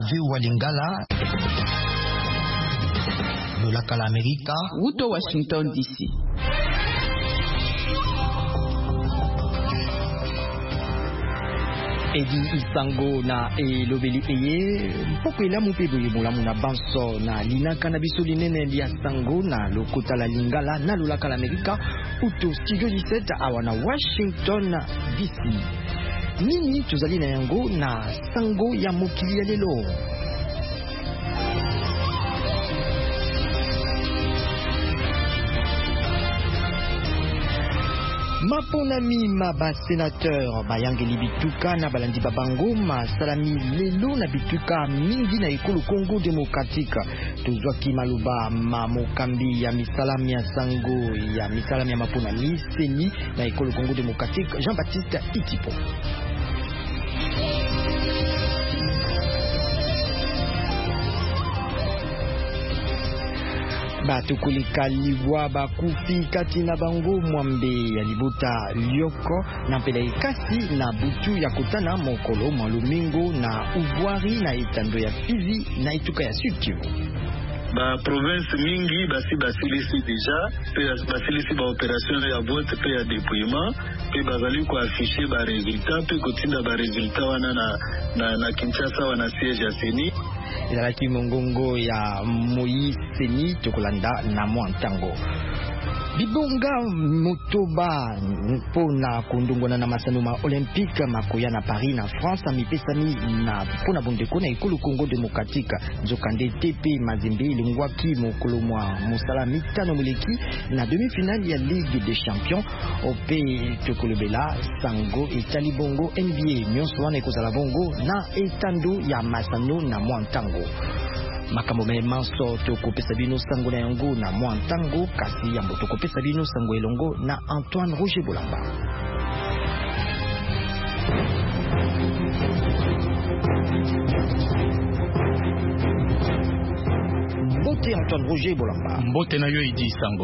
Viu Lingala, Lolaka l'América, Uto Washington DC. Edi Isango na elobeli eye mpoko elamu pe boye molamu na banso na linaka na biso linene lia sango na lokota la Lingala na Lolaka l'América uto studio 17 awa na Washington DC. Nini tozali na yango na sango ya mokili ya lelo. Maponami maba sénateur bayangeli bituka na balandi babango masalami lelo na bituka mingi na ekolo Congo démocratique. Tozwaki maluba mamokambi ya misalami ya sango ya misalami ya maponami seni na ekolo Congo démocratique Jean-Baptiste Itipo. Batukulika liwa bakufi kati na bango mwambe ya libota lioko na mpela ikasi na butu ya kutana mokolo mwalumingo na Ubwari na etando ya Fizi na ituka ya Sud Kivu. Ba province mingi basi basilisi deja pe basilisi ba opération ya boîte pe ya déploiement pe bazali ko afficher ba résultat pe kotinda ba résultat wana na Kinshasa wana siège ya CENI. Ezalaki mongongo ya Moïse Seni tokolanda na mwantango. Bibonga motoba mpona kundungwana na masanuma olympique makoya na Paris na France amipesami na pona bondeko na ekolo Congo démocratique Nzokande TP Mazembe lingwaki mokolo mwa musala mitano muleki na demi-finale ya Ligue des Champions ope tokolobela sango etali bongo NBA nyonso wana ekozala bongo na etando ya masano na mwantango. Makambo manso tokopesa bino sango na yango na mwantango kasi yambo tokopesa bino sango elongo na Antoine Roger Bolamba. Mbote Antoine Roger Bolamba. Mbote na yo Edi Sango.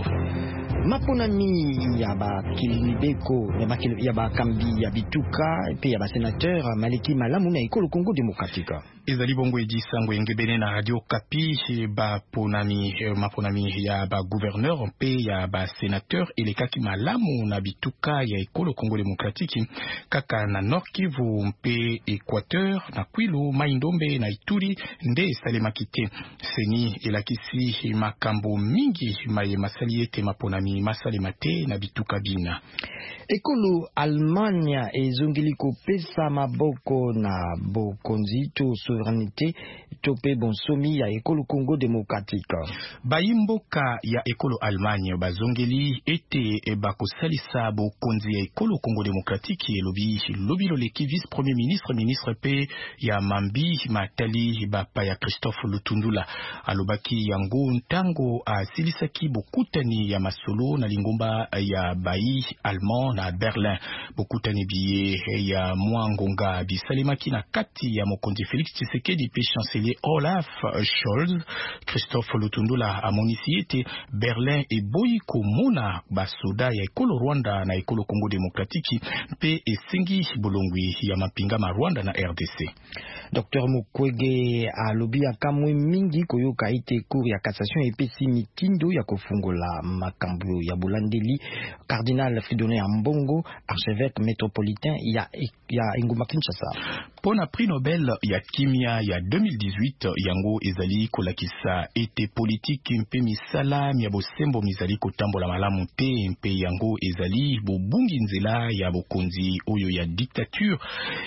Maponami ya ba kilibeko ya ba kambi ya bituka pe ya ba sénateur Maleki Malamu na ekolo Congo démocratique. Ezali bongo Edi Sango engebene na Radio Kapi ba ponami maponami ya ba gouverneur pe ya ba sénateur elekaki malamu na bituka ya ekolo Congo démocratique kaka na Nord Kivu pe Équateur na Kwilu Maindombe na Ituri nde salemaki seni elakisi makambo mingi maye masaliete maponami masalemate na bituka bina. Ekolo Allemagne ezongeli kopesa maboko na bokonzi to souveraineté tope bonsomi ya ekolo Congo démocratique. Bayimboka ya ekolo Allemagne bazongeli ete bakosalisa bokonzi ya ekolo Congo démocratique lobi loleki vice premier ministre pe ya mambi matali bapa ya Christophe Lutundula alobaki yango ntango asilisaki bokutani ya masolo na lingomba ya bayi allemand na Berlin. Bokutani biye ya mwangonga bisalemaki na kati ya mokonzi Félix Tshisekedi pe chancelier Olaf Scholz. Christophe Lutundula amonisi ete Berlin eboyi komona basoda ya ekolo Rwanda na ekolo Congo démocratique pe esengi bolongwi ya mapinga ma Rwanda na RDC. Dr Mukwege alobi akamwe mingi koyoka ite cour ya cassation epesi mitindo ya kofungola makambo ya bulandeli. Cardinal Fridolin Ambongo, archevêque métropolitain ya Ngoma Kinshasa. Pona prix Nobel ya kimia ya 2018 yango ezali kolakisa ete politique mpe misala ya bosembo mizali kotambola malamu te mpe yango ezali bobungi nzela ya bokonzi oyo ya dictature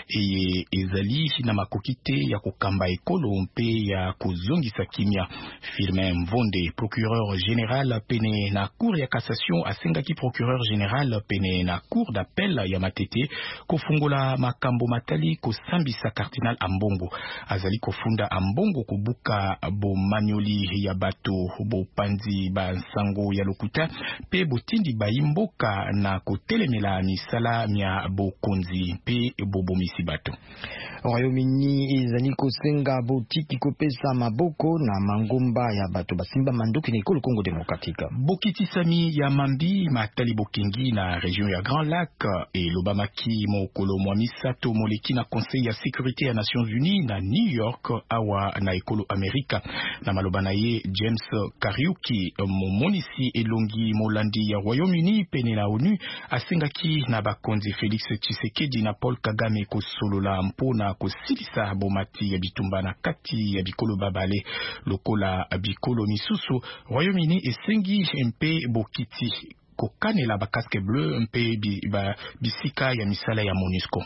ezali na makokite ya kokamba ekolo mpe ya kozongisa kimia. Firmin Mvonde, procureur général pene na cour ya cassation asengaki procureur général pene na cour d'appel ya Matete kofungola makambo matali kosambisa Cardinal Ambongo. Azali kofunda Ambongo kubuka bo manyoli ya bato bo panzi ba nsango ya lokuta pe botindi bayimboka na kotelemela misala mya bokonzi pe bobomisi bato. Royaume-Uni nini ezali kosenga botiki kopesa maboko na mangomba ya bato basimba manduki na ekolo Congo Démocratique. Bokitisami ya mambi matali bokengi na région ya Grand Lac et lobamaki mokolo mwa misato moleki na Conseil ya sécurité ya Nations Unies na New York awa na ekolo Amerika na maloba na ye James Kariuki momonisi elongi molandi ya Royaume-Uni pene na ONU asengaki na bakonzi Félix Tshisekedi na Paul Kagame kosolola mpona kosilisa bomati ya bitumba na kati ya bikolo babale lokola bikolo misusu. Royaume-Uni esengi mpe bokiti kokanela ba casque bleu mpe bisika ya misala ya MONUSCO.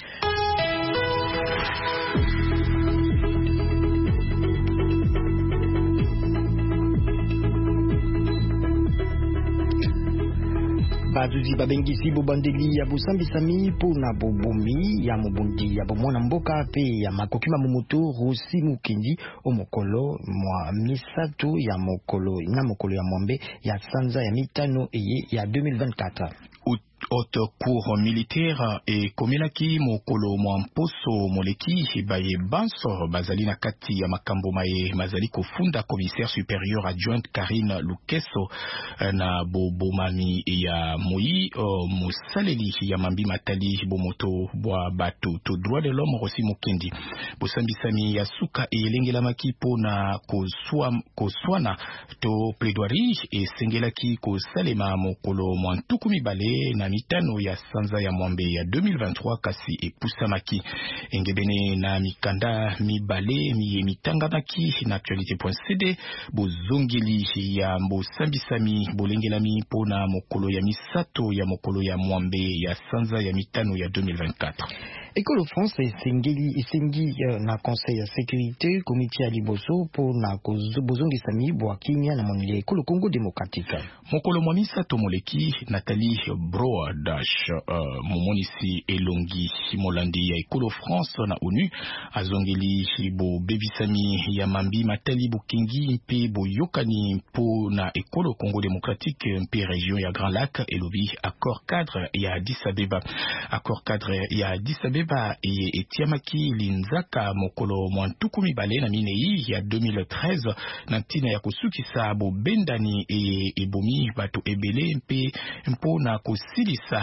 Bazuzi babengisi bobandeli ya bosambisami pona bobomi ya mobundi ya bomona mboka pe ya makokima momoto Rosi Mukendi omokolo mwa misato ya mokolo ya mwambe ya sanza ya mitano eye ya 2024. Haute cour militaire et komelaki mokolo mwa mposo moleki baye banso bazali na kati ya makambo maye mazali kofunda commissaire supérieur adjointe Karine Lukeso na bobomami ya moi musaleli ya mambi matali bomoto bwa bato to droit de l'homme Rosi Mukendi bosambisami ya suka elengelamaki pona koswana to plaidoirie esengelaki kosalema mokolo mwa ntukumi bale na mitano ya sanza ya mwambe ya 2023 kasi epusamaki engebene na mikanda mibale mitangamaki na actualité.cd bozongeli ya mbosambisami bolengelami pona mokolo ya misato ya mokolo ya mwambe ya sanza ya mitano ya 2024. Ekolo France esengi na Conseil ya sécurité comité ya liboso po na bozongisa mibwa kimia na monile ekolo Congo Démocratique. Mokolo mwa misato moleki Nathalie Broadash momonisi elongi molandi ya ekolo France na ONU azongeli bo bebisami ya mambi matali bokengi mpe boyokani po na ekolo Congo Démocratique mpe région ya Grand Lac elobi accord cadre ya Addis Abeba. Accord cadre ya Addis Abeba etiamaki linzaka mokolo mwa ntukumi bale na minei ya 2013 na ntina ya kosukisa bobendani ebomi bato ebele mpe mpo na kosilisa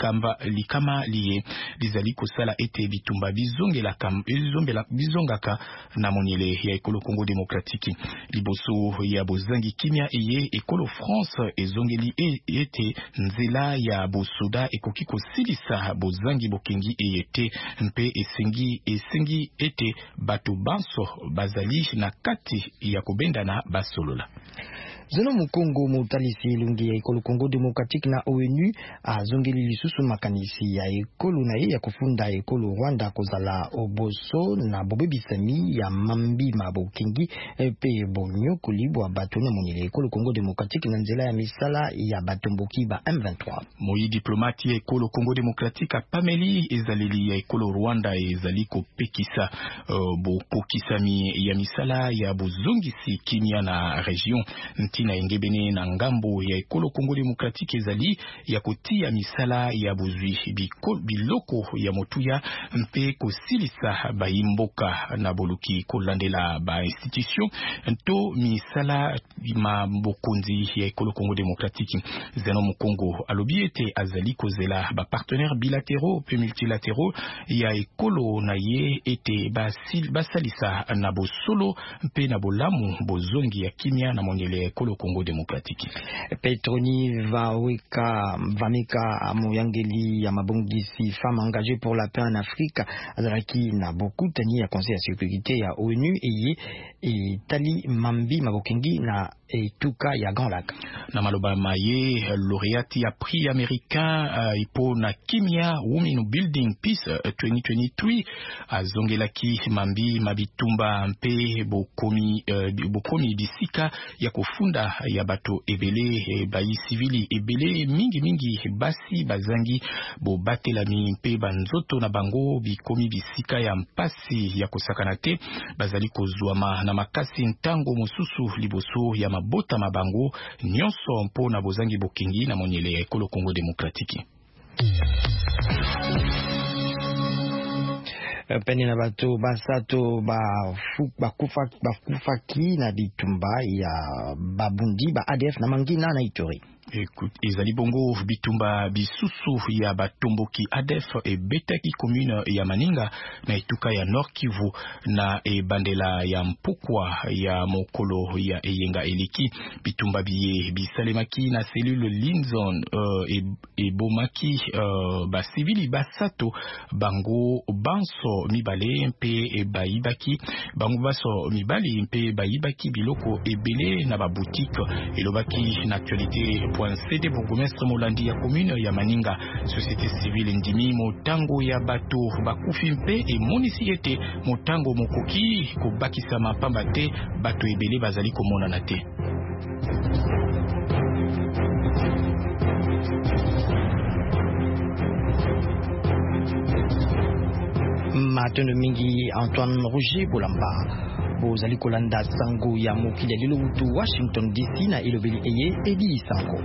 likama liye lizali kosala ete bitumba bizongaka na monyele ya ekolo Congo Démocratique. Liboso ya bozangi kimia eye ekolo France ezongeli ete nzela ya bosoda ekoki kosilisa bozangi bokengi eyete mpe esengi ete bato banso bazali na kati ya kobendana basolola. Zeno Mukongo mutalisi elungi ya ekolo Congo Démocratique na ONU azongeli lisusu makanisi ya ekolo na ye ya kufunda ekolo Rwanda kozala oboso na bobebisami ya mambi mabokengi pe bonyokoli bwa bato na monile ekolo Congo Démocratique na nzela ya misala ya batomboki ba M23. Moi diplomate ya ekolo Congo Démocratique apameli ezaleli ya ekolo Rwanda ezali kopekisa bokokisami ya misala ya bozongisi kimia na region ntina engebene na ngambo ya ekolo Congo Démocratique ezali ya kotia misala ya bozwi biloko ya motuya mpe kosilisa baimboka na boluki kolandela ba institution nto misala mabokonzi ya ekolo Congo Démocratique. Zeno Mukongo alobi ete azali kozela ba partenaires bilatéraux pe multilatéraux ya ekolo na ye ete basalisa na bosolo mpe na bolamu bozongi ya kimia na mongele ya ekolo Congo Démocratique. Petroni Vameka moyangeli ya mabongisi femme engagée pour la paix en Afrique azalaki na beaucoup tani ya Conseil ya sécurité ya ONU et tali mambi mabokengi na etuka ya Grand Lac. Na maloba maye lauréate ya prix américain ipo na kimia Women Building Peace 2023 azongelaki mambi mabitumba mpe bokomi bisika ya kufunda ya bato ebele bayi civili ebele mingi basi bazangi bo batelami mpe banzoto na bango bikomi bisika ya mpasi ya kosakana te bazali kozwama na makasi ntango mosusu liboso ya mabota mabango nyonso mpo na bozangi bokengi na monyele ya ekolo Congo Démocratique. pene na bato basato bakufaki na bitumba ya babundi ba ADF na Mangina na Ituri. Écoute, ezali bongo bitumba bisusu ya batomboki ADF e betaki commune ya Maninga na etuka ya Nord Kivu na bandela ya Mpukwa ya mokolo ya Eyenga Eliki. Bitumba biye bisalemaki na cellule Linzon e bomaki ba civili basato bango banso mibale mpe baibaki bango baso mibali mpe baibaki biloko ebele na ba boutique elobaki na actualité. CD bourgmestre Molandi ya commune ya Maninga. Société civile ndimi motango ya bato bakufi mpe e monisi ete motango mokoki kobakisa mapamba te bato ebele bazali komona na te. Matendo mingi Antoine Roger Bolamba. Bozali kolanda sango ya mokili ya lelo utu Washington DC na ilobeli eye Edi Sango.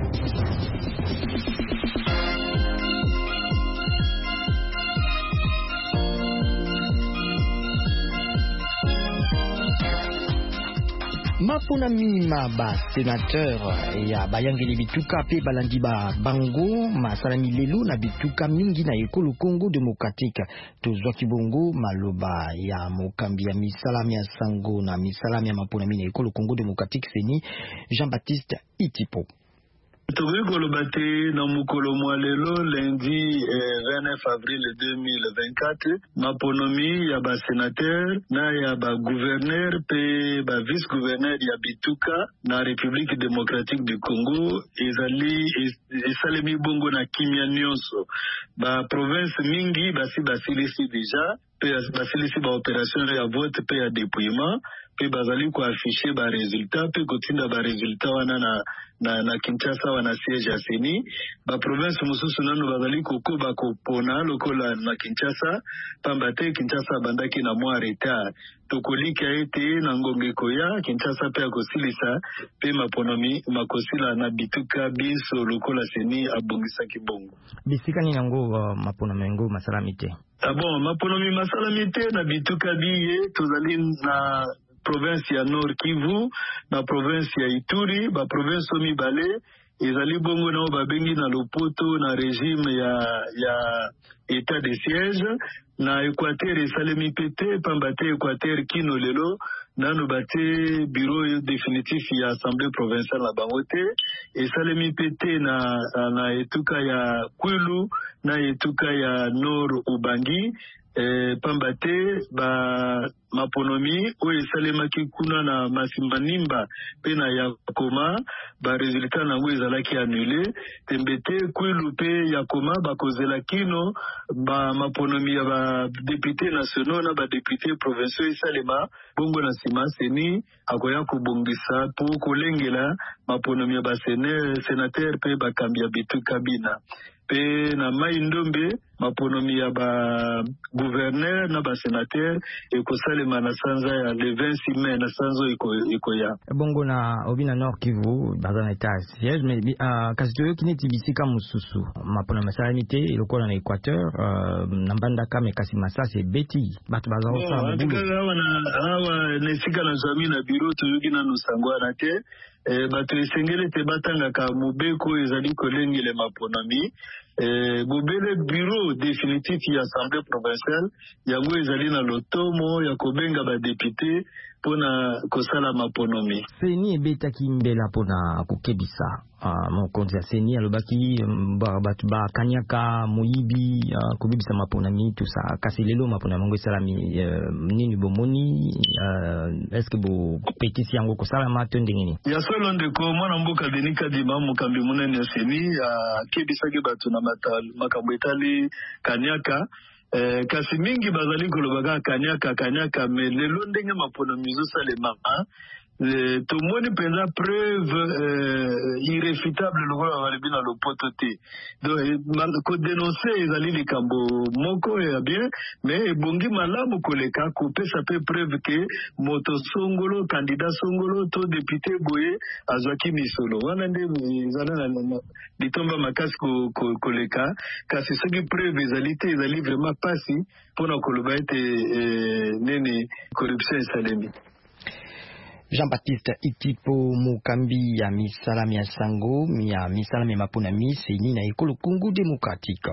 Mapona mima ba sénateur ya bayangeli bituka pe balandi ba bango masalami lelo na bituka mingi na ekolo Congo démocratique. Tozwa kibongo maloba ya mokambi ya misalami ya sango na misalami ya mapona mina ekolo Congo démocratique seni Jean-Baptiste Itipo. Tobi kolobate na mukolo mwalelo lundi 29 avril 2024 maponomi ya ba sénateur na ya ba gouverneur pe ba vice gouverneur ya bituka na République démocratique du Congo esalemi bongo na kimia nyonso ba province mingi basilisi deja pe basilisi ba opération ya vote pe ya dépouillement pe bazali ko afficher ba résultat pe kotinda ba résultat wana na Kinshasa wana siège ya Seni ba province mususu nanu bazali kokoba kopona lokola na Kinshasa pamba te Kinshasa bandaki na mwa retard tokolika ete na ngongeko ya Kinshasa pe akosilisa pe maponomi makosila na bituka biso lokola Seni abongisa kibongo bisika ni nango maponomi ngo masalamite bon maponomi masalamite na bituka biye tozali na province ya Nord Kivu na province ya Ituri ba province mibale ezali bongo na babengi na lopoto na régime ya état de siège na Équateur esalemi pete pambate Équateur kino lelo nanu bate bureau définitif ya assemblée provinciale na bangote esalemi pete na etuka ya Kwilu na etuka ya Nord Ubangi pambate ba maponomi o esalemaki kuna na Masimbanimba pe na Yakoma ba resultat nango ezalaki annulé tembete Kwilu pe Yakoma bakozela kino ba maponomi ya ba député nationaux na ba député provinciaux esalema bongo na sima Seni akoya kobongisa po kolengela maponomi ya ba sénateur pe bakambi ya bituka bina pe na mai ndombe maponomi ya ba gouverneur na ba sénateur ekosalema na sanza ya le 26 mai na sanzo ikoya bongo na obina Nord Kivu bazana état siège mais kasi toyo kineti bisika mususu maponomi masalamite lokola na Équateur na mbanda kame kasi masase beti batu bazao sa awa nesika na zami na bureau toyoki na nusangwana te bato esengele te batangaka mobeko ezali kolengele maponomi bobele bureau définitif ya assemblée provinciale yango ezali na lotomo ya kobenga ba député pona kosala maponomi Seni ebetaki mbela pona kokebisa mokonzi ya Seni alobaki batu ba kanyaka moyibi kobebisa maponomi tout ça kasi lelo maponomi yango esalami nini bomoni est-ce que bo petisi yango kosalama to ndengeni ya solo ndeko mwana mboka Denis Kadima mokambi munene ya Seni akebisaki batu na makambo etali kanyaka kasi mingi bazali kolobaka kanyaka me lelo ndenge maponomi ezosalema tomoni penza preuve irréfutable lokola balibi na lopoto te. Donc ko dénoncer ezali likambo moko ya bien, mais ebongi malamu koleka kopesa pe preuve ke moto songolo, candidat songolo to député boye azwaki misolo. Wana nde ezala na litomba makasi koleka, kasi soki preuve ezali te ezali vraiment pasi pona koloba ete nene corruption esalemi. Jean-Baptiste Itipo Mukambi ya misalami ya sango ya misalami mapuna miseni na ekolo Congo Démocratique.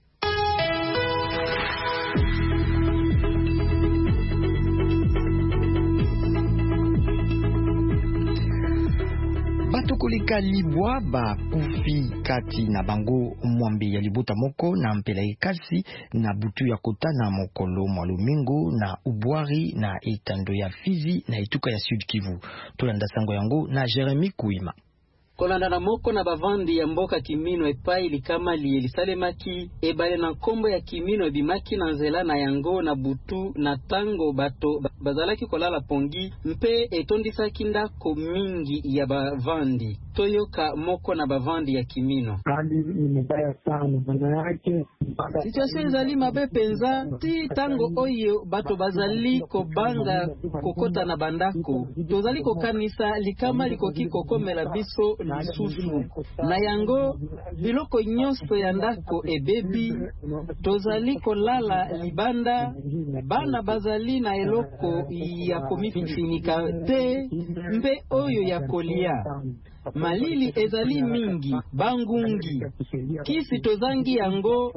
Batukulika libwa ba kufi kati na bango mwambi ya libuta moko na mpela ekasi na butu ya kota na mokolo mwalumingo na ubwari na etando ya Fizi na etuka ya Sud Kivu. Tolanda sango yango na Jeremy Kuima. Kolanda na moko na bavandi ya mboka Kimino epai likama lielisalemaki ebale na kombo ya Kimino ebimaki na nzela na yango na butu na tango bato bazalaki kolala pongi mpe etondisaki ndako mingi ya bavandi. Toyoka moko na bavandi ya Kimino. Hali ni mbaya sana, maana yake situation ezali mabe penza ti tango oyo bato bazali kobanga kokota na bandako. Tozali kokanisa likama likoki kokomela biso lisusu. Na yango biloko nyonso ya ndako ebebi, tozali kolala libanda, bana bazali na eloko ya komifinika te mpe oyo ya kolia. Malili ezali mingi, bangungi. Kisi tozangi yango,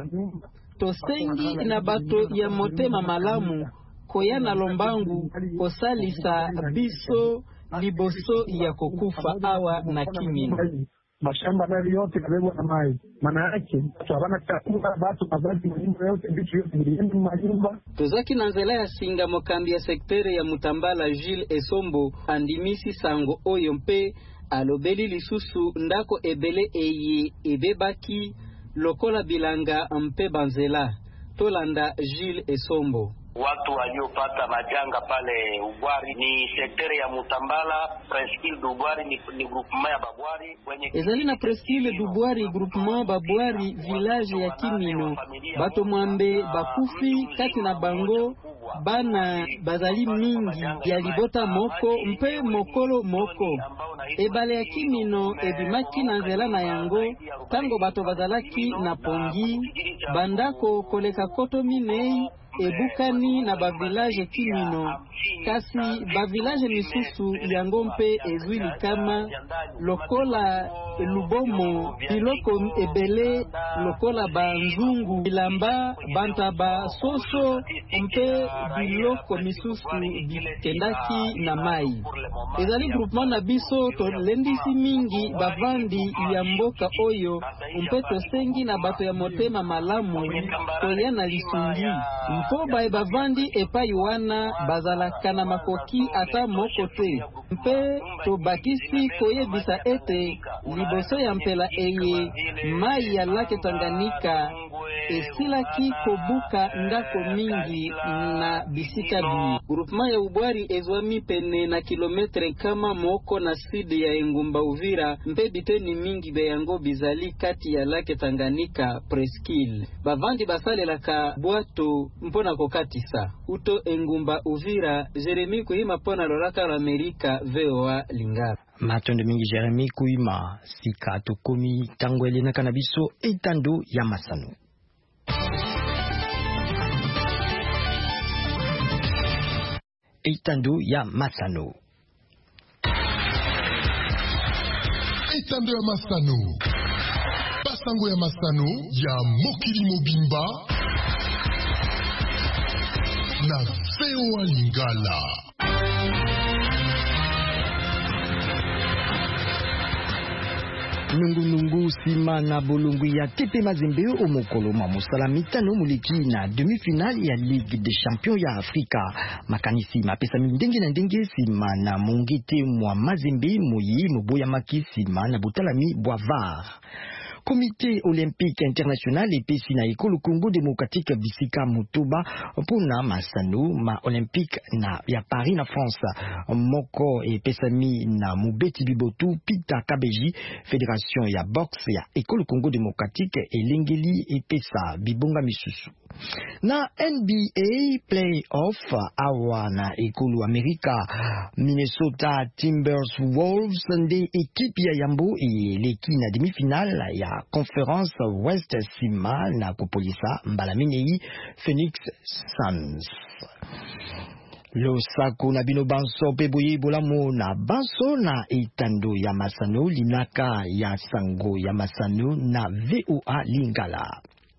tosengi na bato ya motema malamu, koya na lombangu, kosalisa biso liboso ya kokufa awa na Kimino. Mashamba na yote kabebwa na mai. Maana yake sabana chakula batu mazazi nyumba yote bitu yote milioni majumba. Tozaki na nzela ya singa mokambi ya sektere ya Mutambala Gilles Esombo andimisi sango oyo mpe alobeli lisusu ndako ebele eye ebebaki lokola bilanga mpe banzela. Tolanda Gilles Esombo. Watu waliopata majanga pale Ubwari ni sektere ya Mutambala, Presqu'île d'Ubwari ni groupement ya Babwari. Ezali na Presqu'île d'Ubwari groupement Babwari village ya Kimino. Bato mwambe bakufi kati na bango bana bazali mingi ya libota moko mpe mokolo moko. Ebale ya Kimino ebimaki na nzela na yango tango bato bazalaki na pongi bandako koleka koto minei ebukani na ba village Kimino. Kasi ba village misusu yango mpe ezwili kama lokola Lubomo, biloko ebele lokola banzungu, bilamba, bantaba, soso, mpe biloko misusu bikendaki na mai. Ezali groupement na biso to lendisi mingi bavandi ya mboka oyo mpe tosengi na bato ya motema malamu koya na lisungi. Mpo bae bavandi epai wana bazalaka na makoki ata moko te. Mpe to bakisi koyebisa ete liboso ya mpela eye mai ya lake Tanganyika esilaki kobuka ndako mingi na bisika bi. Groupement ya Ubwari ezwami pene na kilometre kama moko na sidi ya Engumba Uvira mpe biteni mingi be yango bizali kati ya lake Tanganyika Presqu'île. Bavandi basalelaka bwato mpona kokatisa. Uto Engumba Uvira, Jeremy Kuima pona loraka la Amerika VOA Lingara. Matondo mingi Jeremy Kuima sika tokomi tango elena kanabiso etando ya masano. Etando ya masano. Etando ya masano. Basango ya masano ya mokili mobimba na VOA Lingala. Nungu sima na bolungu ya TP Mazembe omokolo mamusala mitano muliki na demi-finale ya Ligue des Champions ya Afrika. Makanisi mapesa mindenge na ndenge sima na mongete mwa Mazembe moyi moboya maki sima na butalami bwa VAR. Comité olympique international epesi na ekolo Congo démocratique bisika mutuba pona masano ma olympique na ya Paris na France moko epesami na mubeti bibotu Peter Kabeji fédération ya boxe ya ekolo Congo démocratique elengeli epesa bibonga misusu. Na NBA playoff awa na ekolo Amerika Minnesota Timberwolves nde ekipe ya Yambo eleki na demi-finale ya Conference West sima na kupolisa mbala minei Phoenix Suns. Losako na bino banso pe boye bolamo na banso na etando ya Masano linaka ya sango ya Masano na VOA Lingala.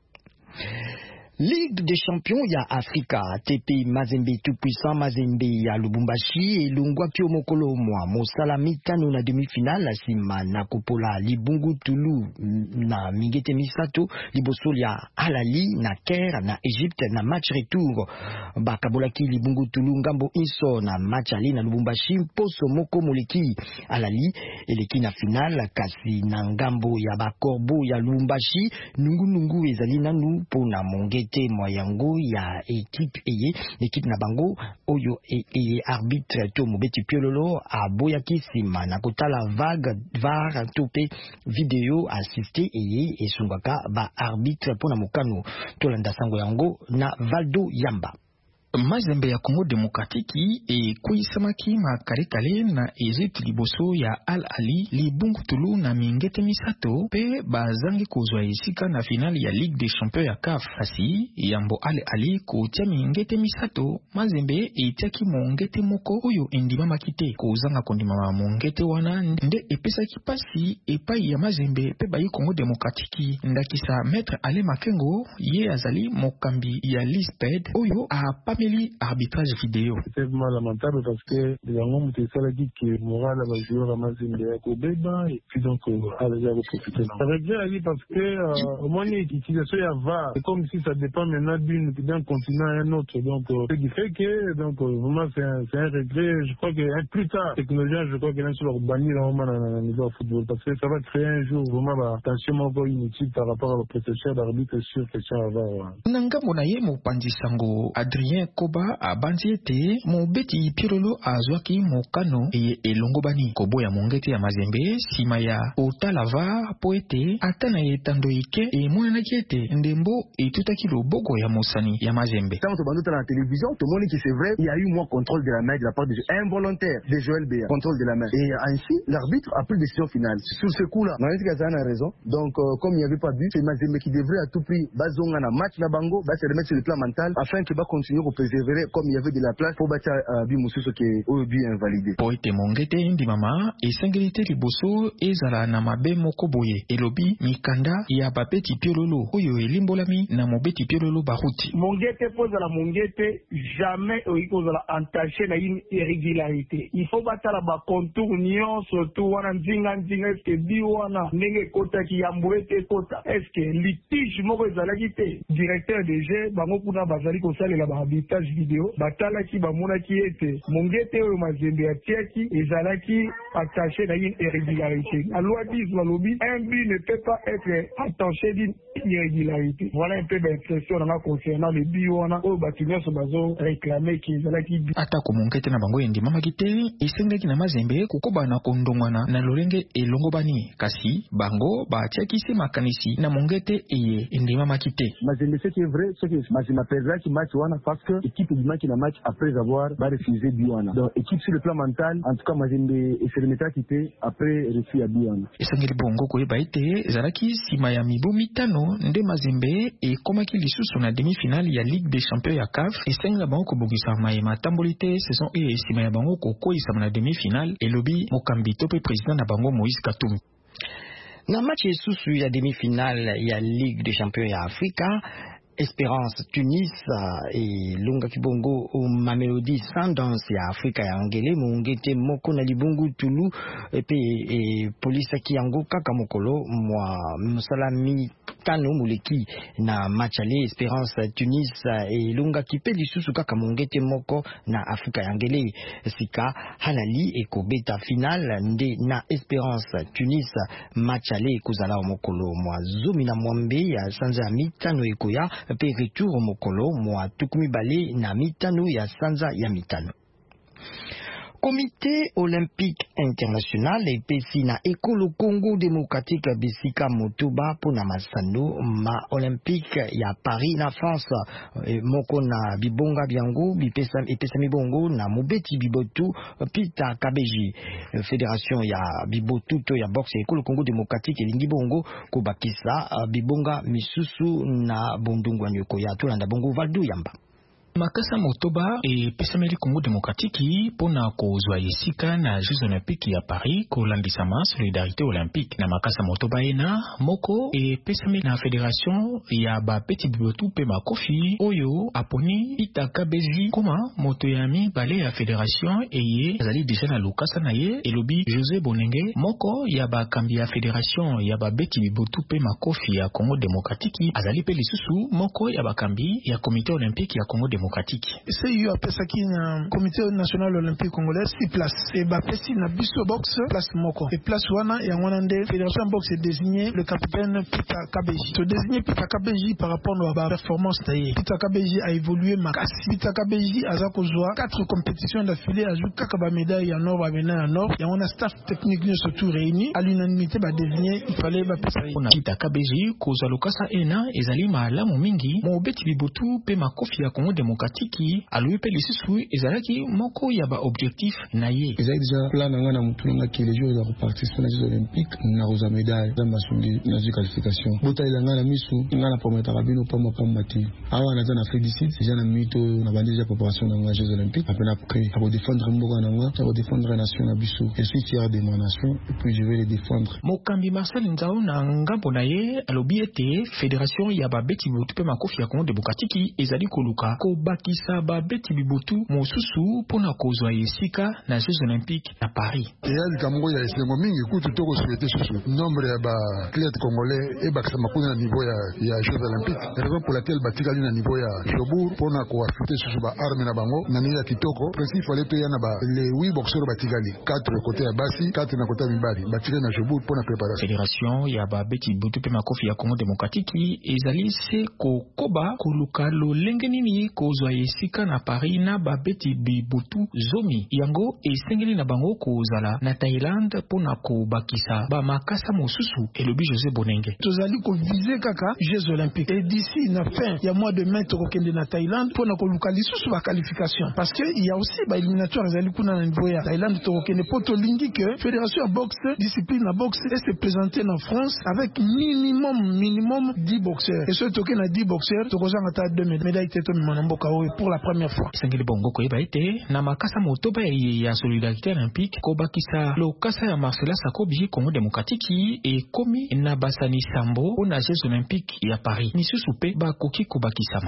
Ligue des champions ya Afrika TP Mazembe tout puissant Mazembe ya Lubumbashi elungwa kyo mokolo mwa mosala mitano na demi-finale sima na kopola Libungu Tulu na mingete misato liboso ya Alali na Caire na Egypte na match retour bakabolaki Libungu Tulu ngambo inso na match ali na Lubumbashi poso moko moleki Alali eleki na finale kasi na ngambo ya bakorbo ya Lubumbashi nungu ezali nanu pona monge moyango ya équipe na bango oyo arbitre to mobeti piololo aboyaki sima na kotala vague var tope video assisté esungaka ba arbitre pona mokano tolanda sango yango na Valdo Yamba. Mazembe ya Congo Demokratiki kuisamaki makarikale na Egypte liboso ya Al Ali Libungu Tulu na mingete misato pe bazangi kozwa esika na finali ya Ligue des Champions ya CAF. Asi Yambo Al Ali kotia mingete misato Mazembe etiaki mongete moko oyo endima makite kozanga kondima mongete wana nde epesaki pasi epai ya Mazembe pe bayi Congo Demokratiki ndakisa Maître Ale Makengo ye azali mokambi ya Lisped oyo a arbitrage vidéo. C'est vraiment lamentable parce que les gens qui sont dit que moral à joueur à Mazembe à Kobeba et puis donc à la profiter. Ça regrette Ali parce que au moins l'utilisation ya VAR c'est comme si ça dépend maintenant d'un continent à un autre donc ce qui fait que donc vraiment c'est un regret. Je crois que plus tard technologie je crois que là sur leur bannir vraiment dans le niveau football parce que ça va créer un jour vraiment attention encore inutile par rapport à la prestation d'arbitre sur question à VAR. Nanga monaye mo pandisango Adrien Koba abanziete mo beti pirolo azwaki mokano elongobani kobo ya mongete ya Mazembe sima ya otalava poete atana etando ike mwana kiete ndembo etutaki lobogo ya mosani ya Mazembe. Quand on bandota la télévision tout le monde dit que c'est vrai il y a eu moins contrôle de la main de la part de involontaire de Joël Béa contrôle de la main et ainsi l'arbitre a pris décision finale sur ce coup là Maïs Gazana a raison donc comme il n'y avait pas but c'est Mazembe qui devrait à tout prix bazonga na match na bango ba se remettre sur le plan mental afin que ba continuer à persévérer comme il y avait de la place pour battre Bimususo qui est au but invalidé. Poete mongete indi mama esengelite liboso ezala na mabe moko boye elobi mikanda ya bapeti piololo oyo elimbolami na mobeti piololo baruti. Mongete poza la mongete jamais oikoza la entaché na une irrégularité. Il faut battre la ba contour nion surtout wana nzinga est-ce que bi wana ndenge kota ki yambouete kota est-ce que litige moko ezalaki te directeur de jeu bango kuna bazali kosalela ba habitage vidéo batalaki bamonaki ete mongete oyo Mazembe atiaki ezalaki attaché na une irrégularité. La loi dit lobby un but ne peut pas être attaché d'une irrégularité. Voilà un peu d'impression concernant les but wana oyo batinyo so bazo réclamer ki ezalaki atako mongete na bango endi mama kite esengeki na Mazembe kokoba na kondongwana na lolenge elongobani kasi bango batiaki se makanisi na mongete endi mama kite. Mazembe c'est vrai c'est que Mazembe perdra ki match wana parce que équipe du match na match après avoir refusé Biwana. Donc équipe sur le plan mental en tout cas Mazembe eselemeta kite après refus ya Biwana. Esengeli bongo koyeba ete ezalaki sima ya mibu mitano nde Mazembe ekomaki lisusu na demi-finale ya Ligue des Champions ya CAF esenga bango kobongisa mayema tambolite saison sima ya bango kokoyisa na demi-finale elobi mokambi to pe président na bango Moïse Katumbi. Na match esusu ya demi-finale ya Ligue des Champions ya Afrika Espérance Tunis et Lunga Kibongo au Mamelodi Sundowns ya Afrika ya Angele mungete moko na libungu tulu et police ki yango kaka mokolo mwa musalami tano muleki na match aller Espérance Tunis et Lunga Kipe lisusu kaka mungete moko na Afrika ya Angele sika halali ekobeta final nde na Espérance Tunis match aller kozala mokolo mwa zomi na mwambe ya sanza ya mitano ekoya pe retour mokolo mwa tukumi bale na mitano ya sanza ya mitano. Comité olympique international epesi na ekolo Congo démocratique bisika motoba pona masano ma olympique ya Paris na France moko na bibonga byango epesa mibongo na mobeti bibotu Peter Kabeji. Fédération ya bibotu to ya boxe ekolo Congo démocratique elingi bongo kobakisa bibonga misusu na bondungwa nyoko ya tolanda bongo Valdo Yamba. Makasa motoba epesameli Congo démocratique pona kozwa yesika na Jeux olympiques ya Paris kolandisama solidarité olympique na makasa motoba ena moko epesameli na fédération ya bapeti bibotu pe makofi oyo aponi Peter Kabeji koma moto ya mi bale ya fédération eye azali deja na lukasa na ye elobi José Bonenge moko ya bakambi ya fédération ya babeti bibotu pe makofi ya Congo démocratique azali pe lisusu moko ya bakambi ya comité olympique ya Congo démocratique. C'est eu à Pesaki na comité national olympique congolais 6 places et ba pesi na biso boxe place moko et place wana ya nde fédération boxe est désigné le capitaine Peter Kabeji. To désigner Peter Kabeji par rapport à la performance taillée. Peter Kabeji a évolué makasi. Peter Kabeji a kozwa 4 compétitions d'affilée a joué kakaba médaille en or ba médaille en or. Ya on a staff technique nous surtout réuni à l'unanimité ba désigner il fallait ba pesa. Peter Kabeji kozwa lokasa ena ezali malamu mingi mo beti bibotu pe makofi ya Congo démocratique alui pe lisusu ezalaki moko ya ba objectif na ye ezali déjà plan na ngana mutunga ki les jours ya repartir na Jeux olympiques na roza médaille za masundi na qualification bota ila ngana misu ngana promettre rabino pa mapambati awa na za na félicite déjà na mito na bandi déjà préparation na Jeux olympiques après après pour défendre mboka na nga pour défendre la nation na biso je suis fier de ma nation et puis je vais les défendre. Mokambi Marcel Nzao na ngambo na ye alobi ete fédération ya ba beti bibotu pe makofi ya Congo démocratique ezali koluka ko bakisa ba beti bibotu mosusu pona kozwa yesika na Jeux olympiques à Paris. Et Kambo ya esengo mingi kutu toko souhaiter susu nombre ya ba athlètes congolais et bakisa makuna na niveau ya Jeux olympiques. Raison pour laquelle batikali na niveau ya Jobour pona ko affûter susu ba arme na bango na nia kitoko principe fallait payer na ba les 8 boxeurs batikali 4 côté ya basi 4 na côté ya mibali batikali na Jobour pona préparation. Fédération ya ba beti bibotu pe makofi ya Congo démocratique ezali se ko koba koluka lolenge nini kozwa yesika na Paris na babeti bibutu zomi yango esengeli na bango kozala na Thaïlande pona kobakisa ba makasa mosusu elobi José Bonenge. Tozali ko viser kaka Jeux olympiques et d'ici na fin ya mois de mai tokende na Thaïlande pona koluka lisusu ba qualification parce que il y a aussi ba éliminatoire ezali kuna na niveau ya Thaïlande tokende poto lingi que fédération boxe discipline à boxe et se présenter en France avec minimum 10 boxeurs et ce token na 10 boxeurs tokozanga ta 2 médailles teto mimana pour la première fois. Sengeli bongo ko ete na makasa motoba ya solidarité olympique ko bakisa lokasa ya Marcela Sakobi Congo démocratique et komi na basani sambo na Jeux olympiques ya Paris. Misusu pe ba koki ko bakisama.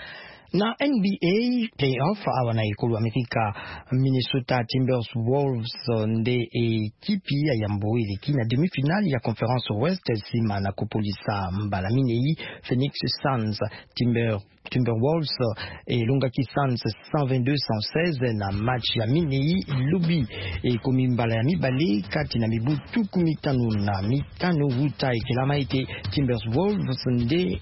Na NBA playoff awana ikulu Amerika Minnesota Timberwolves nde ekipi ya yambo iliki na demi-finale ya Conference Ouest sima na kupolisa mbala minei Phoenix Suns Timberwolves et Longaki Suns 122-116 na match ya minei lubi e komimbala ya mibale kati na mibutu kumitano na mitano vuta ikilama ite Timberwolves nde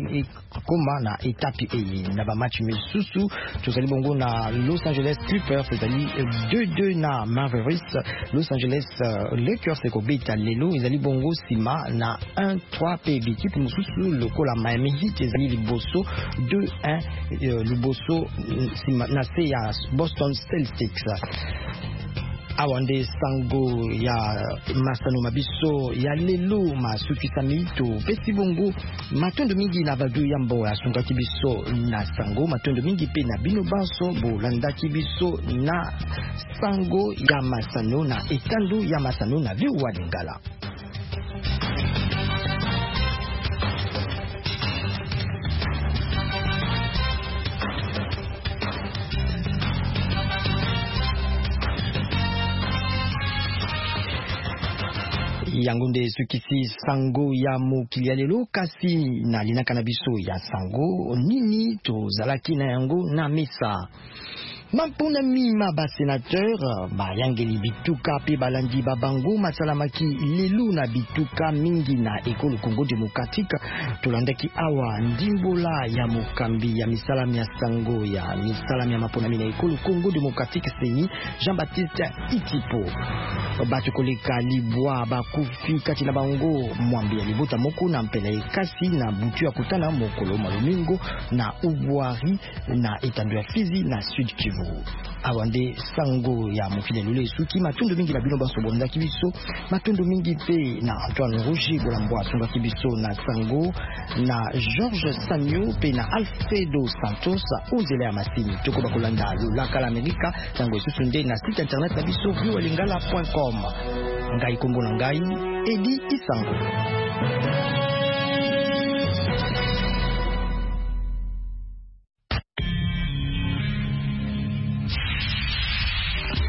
koma na etape na ba match misusu tozali bongo na Los Angeles Clippers ezali 2-2 na Mavericks. Los Angeles Lakers ekobeta lelo ezali bongo sima na 1-3 pe bikipe mususu lokola Miami Heat ezali liboso 2-1 liboso sima na se ya Boston Celtics. Awande sango ya masano mabiso ya lelo masukisa mito pesi bongo matondo mingi na badu yambo ya sungaki biso na sango matondo mingi pe na bino banso bolandaki biso na sango ya masano na etando ya masano na viwa Lingala. yango nde sukisi sango ya mokili ya lelo kasi na linaka na biso ya sango nini tozalaki na yango na mesa. Mampuna mima ba sénateur bayangeli bituka pe balandi babango masalamaki lelu na bituka mingi na ekolo Congo Démocratique tolandaki awa ndimbola ya mokambi ya misalami ya sango ya misalami ya mapona mina ekolo Congo Démocratique seni Jean-Baptiste Itipo batukoleka libwa bakufi kati na bango mwambi ya libota moko na mpela ekasi na butu ya kutana mokolo malumingo na ubwari na etando ya Fizi na Sud Kivu. Awande sango ya mokili lule suki matundu mingi na bino baso bonda kibiso matundu mingi pe na Antoine Roger Bolambo atunga kibiso na sango na Georges Sanyo pe na Alfredo Santos uzele ya masini toko bakolanda lulaka la Amerika sango susunde na site internet na biso violingala.com ngai kombo na ngai Edi Isango.